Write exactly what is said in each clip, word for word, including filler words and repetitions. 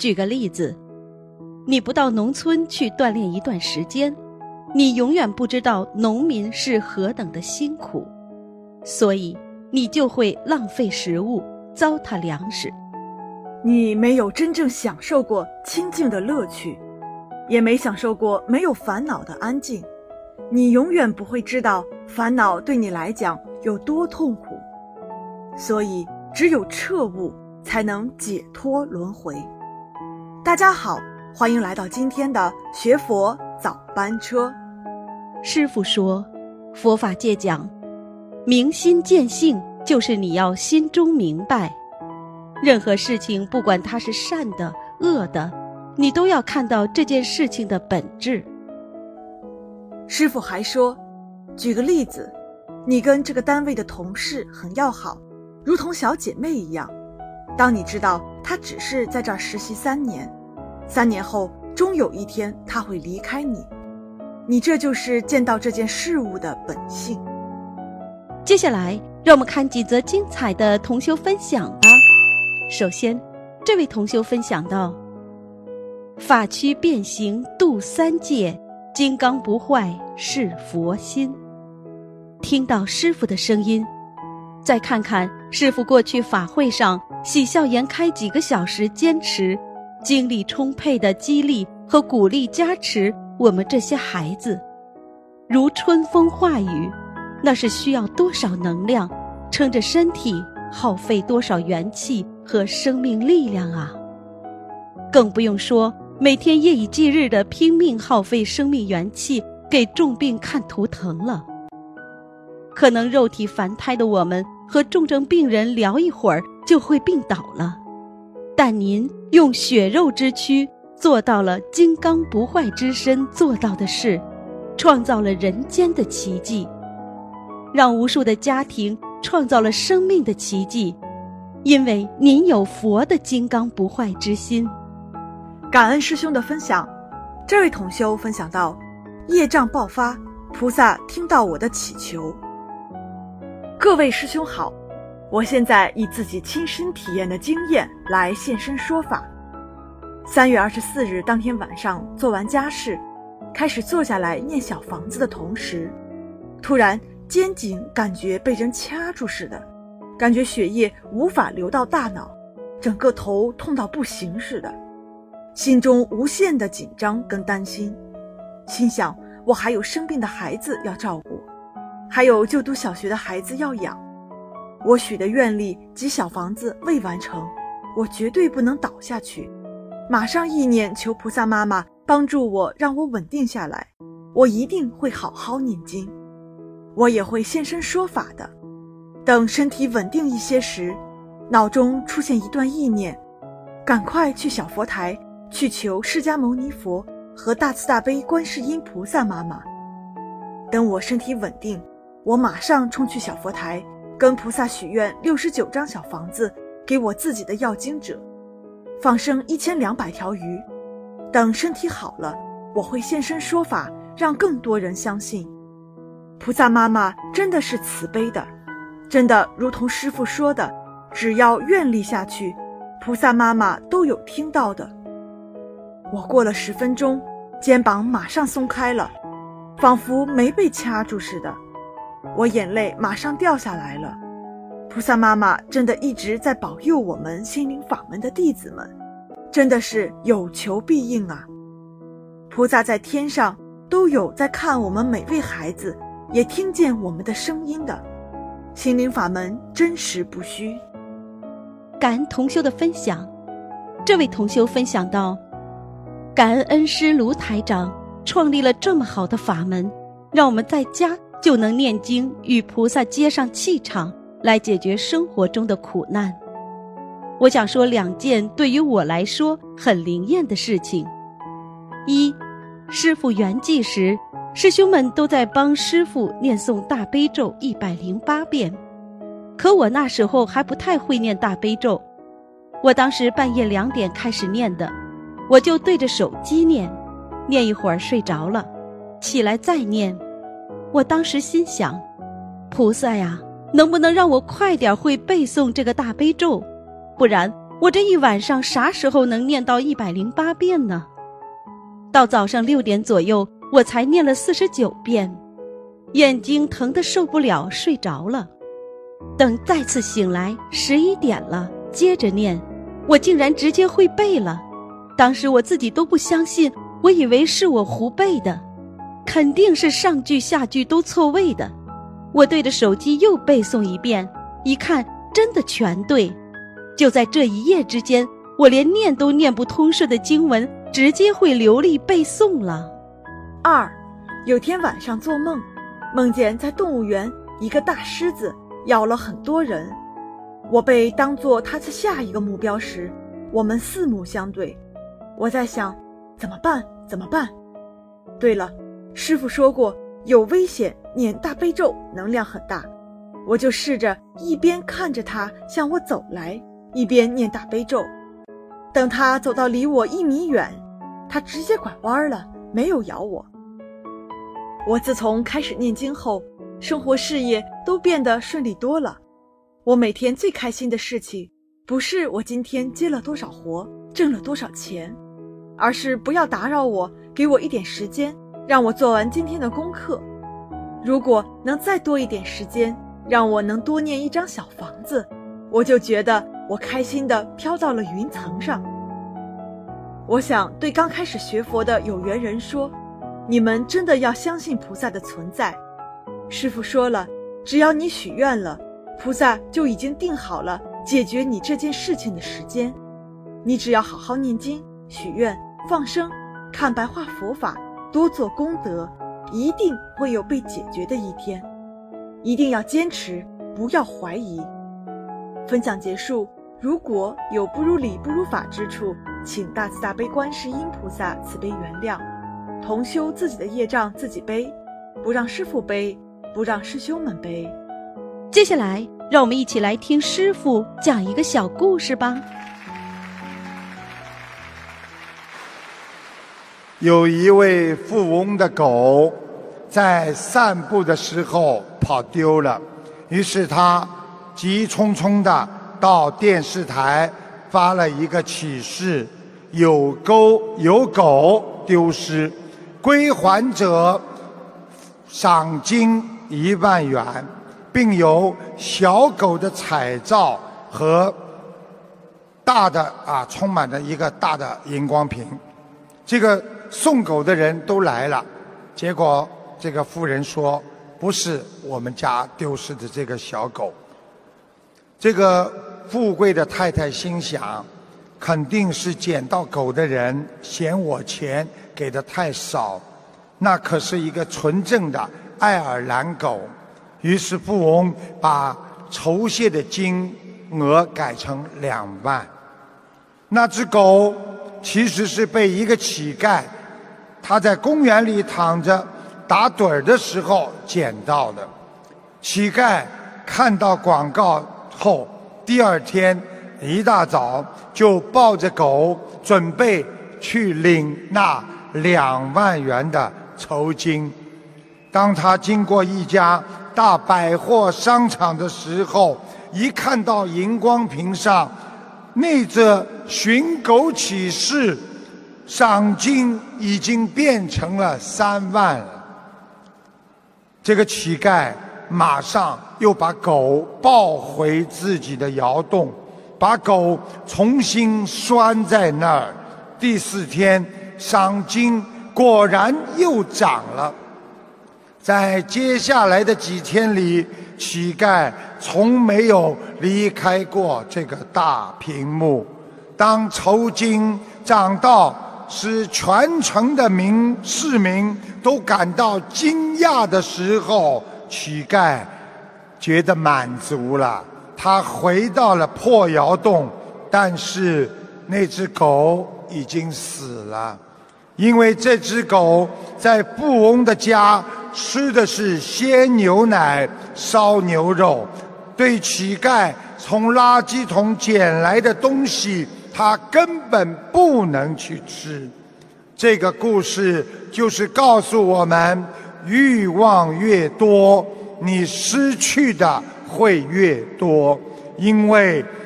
举个例子，你不到农村去锻炼一段时间，你永远不知道农民是何等的辛苦，所以你就会浪费食物，糟蹋粮食。 你没有真正享受过清静的乐趣，也没享受过没有烦恼的安静，你永远不会知道烦恼对你来讲有多痛苦。所以只有彻悟才能解脱轮回。大家好，欢迎来到今天的学佛早班车。 师父说，佛法界讲，明心见性，就是你要心中明白，任何事情不管它是善的恶的，你都要看到这件事情的本质。 师父还说，举个例子，你跟这个单位的同事很要好，如同小姐妹一样，当你知道她只是在这儿实习三年，三年后终有一天她会离开你，你这就是见到这件事物的本性。 接下来让我们看几则精彩的同修分享吧。首先，这位同修分享到，法躯变形度三界，金刚不坏是佛心。听到师父的声音，再看看师父过去法会上喜笑颜开几个小时坚持，精力充沛的激励和鼓励加持我们这些孩子，如春风化雨，那是需要多少能量，撑着身体耗费多少元气和生命力量啊！更不用说每天夜以继日地拼命耗费生命元气给重病看图腾了。可能肉体凡胎的我们和重症病人聊一会儿就会病倒了，但您用血肉之躯做到了金刚不坏之身做到的事，创造了人间的奇迹，让无数的家庭创造了生命的奇迹，因为您有佛的金刚不坏之心。 感恩师兄的分享。这位同修分享到，业障爆发，菩萨听到我的祈求。各位师兄好，我现在以自己亲身体验的经验来现身说法。三月二十四日当天晚上做完家事，开始坐下来念小房子的同时，突然肩颈感觉被人掐住似的，感觉血液无法流到大脑，整个头痛到不行似的，心中无限的紧张跟担心，心想我还有生病的孩子要照顾，还有就读小学的孩子要养，我许的愿力及小房子未完成，我绝对不能倒下去，马上意念求菩萨妈妈帮助我，让我稳定下来，我一定会好好念经，我也会现身说法的。等身体稳定一些时，脑中出现一段意念，赶快去小佛台去求释迦牟尼佛和大慈大悲观世音菩萨妈妈。等我身体稳定，我马上冲去小佛台，跟菩萨许愿六十九张小房子给我自己的要经者，放生一千两百条鱼。等身体好了，我会现身说法，让更多人相信菩萨妈妈真的是慈悲的，真的如同师父说的，只要愿力下去，菩萨妈妈都有听到的。我过了十分钟，肩膀马上松开了，仿佛没被掐住似的，我眼泪马上掉下来了。菩萨妈妈真的一直在保佑我们心灵法门的弟子们，真的是有求必应啊！菩萨在天上都有在看我们每位孩子，也听见我们的声音的，心灵法门真实不虚。 感恩同修的分享。这位同修分享到，感恩恩师卢台长创立了这么好的法门，让我们在家就能念经，与菩萨接上气场，来解决生活中的苦难。我想说两件对于我来说很灵验的事情。一，师父圆寂时，师兄们都在帮师父念诵大悲咒一百零八遍，可我那时候还不太会念大悲咒，我当时半夜两点开始念的，我就对着手机念，念一会儿睡着了，起来再念。我当时心想，菩萨呀，能不能让我快点会背诵这个大悲咒，不然我这一晚上啥时候能念到一百零八遍呢？到早上六点左右，我才念了四十九遍，眼睛疼得受不了，睡着了。等再次醒来，十一点了，接着念，我竟然直接会背了。当时我自己都不相信，我以为是我胡背的，肯定是上句下句都错位的。我对着手机又背诵一遍，一看真的全对。就在这一夜之间，我连念都念不通顺的经文，直接会流利背诵了。 二，有天晚上做梦，梦见在动物园一个大狮子咬了很多人，我被当作它的下一个目标时，我们四目相对。我在想，怎么办？怎么办？对了，师父说过有危险念大悲咒能量很大，我就试着一边看着它向我走来，一边念大悲咒。等它走到离我一米远，它直接拐弯了，没有咬我。我自从开始念经后，生活事业都变得顺利多了。我每天最开心的事情，不是我今天接了多少活，挣了多少钱，而是不要打扰我，给我一点时间，让我做完今天的功课。如果能再多一点时间，让我能多念一张小房子，我就觉得我开心地飘到了云层上。我想对刚开始学佛的有缘人说，你们真的要相信菩萨的存在。师父说了，只要你许愿了，菩萨就已经定好了解决你这件事情的时间。你只要好好念经、许愿、放生、看白话佛法，多做功德，一定会有被解决的一天。一定要坚持，不要怀疑。分享结束，如果有不如理不如法之处，请大慈大悲观世音菩萨慈悲原谅。同修自己的业障自己背，不让师父背，不让师兄们背。 接下来让我们一起来听师父讲一个小故事吧。 有一位富翁的狗在散步的时候跑丢了，于是他急匆匆地到电视台发了一个启事，有狗有狗丢失，归还者赏金一万元，并有小狗的彩照和大的啊，充满着一个大的荧光屏。这个送狗的人都来了，结果这个妇人说，不是我们家丢失的这个小狗。这个富贵的太太心想，肯定是捡到狗的人嫌我钱给的太少，那可是一个纯正的爱尔兰狗。于是富翁把酬谢的金额改成两万。那只狗其实是被一个乞丐，他在公园里躺着打盹儿的时候捡到的。乞丐看到广告后，第二天一大早就抱着狗准备去领那两万元的酬金。当他经过一家大百货商场的时候，一看到荧光屏上那则寻狗启事，赏金已经变成了三万了。这个乞丐马上又把狗抱回自己的窑洞，把狗重新拴在那儿。第四天，赏金果然又涨了。在接下来的几天里，乞丐从没有离开过这个大屏幕。当酬金涨到使全城的民市民都感到惊讶的时候，乞丐觉得满足了。他回到了破窑洞，但是那只狗已经死了，因为这只狗在富翁的家吃的是鲜牛奶、烧牛肉，对乞丐从垃圾桶捡来的东西，他根本不能去吃。这个故事就是告诉我们，欲望越多，你失去的会越多，因为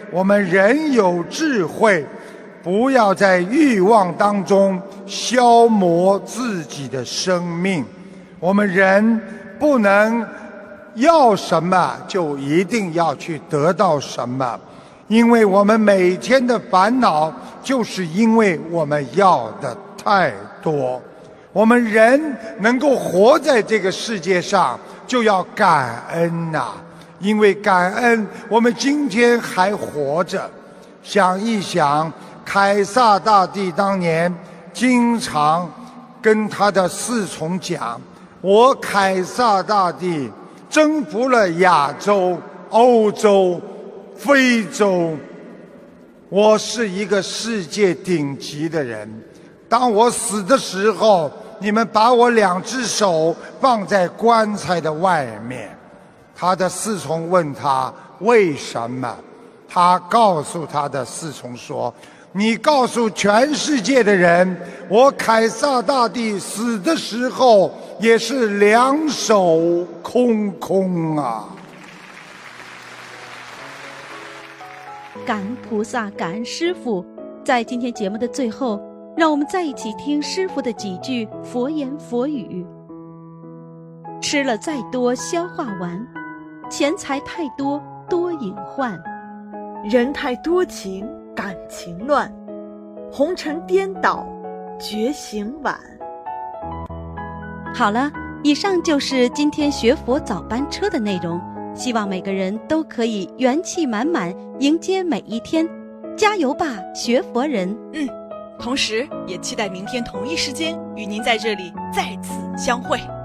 我们人有智慧，不要在欲望当中消磨自己的生命。我们人不能要什么就一定要去得到什么，因为我们每天的烦恼就是因为我们要的太多。我们人能够活在这个世界上，就要感恩呐、啊，因为感恩我们今天还活着。想一想，凯撒大帝当年经常跟他的侍从讲，我凯撒大帝征服了亚洲、欧洲、非洲，我是一个世界顶级的人。当我死的时候，你们把我两只手放在棺材的外面。他的侍从问他为什么，他告诉他的侍从说，你告诉全世界的人，我凯撒大帝死的时候也是两手空空啊。 感恩菩萨，感恩师父。在今天节目的最后，让我们再一起听师父的几句佛言佛语。吃了再多消化完，钱财太多多隐患， 人太多情感情乱，红尘颠倒觉醒晚。 好了，以上就是今天学佛早班车的内容，希望每个人都可以元气满满迎接每一天，加油吧学佛人。 嗯，同时也期待明天同一时间与您在这里再次相会。